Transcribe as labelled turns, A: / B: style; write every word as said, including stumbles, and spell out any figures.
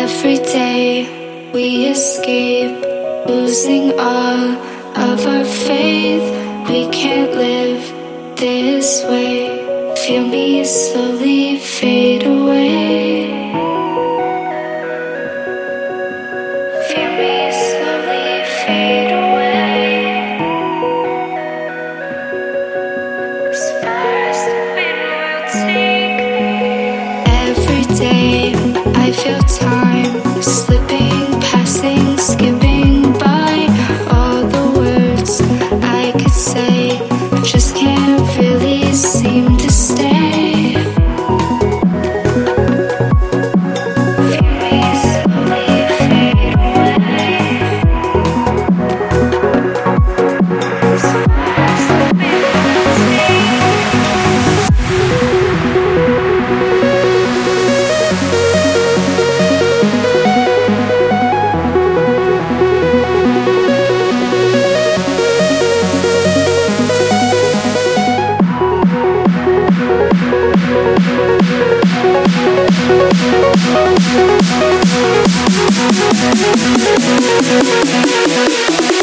A: Every day we escape, losing all of our faith. We can't live this way. Feel me slowly fade away. Feel me slowly fade away. As far as the wind will take me. Every day I feel time slipping, passing, skipping by. All the words I could say just can't really seem to stay. Feel me slowly fade away. As far as the wind will take me. We'll be right back.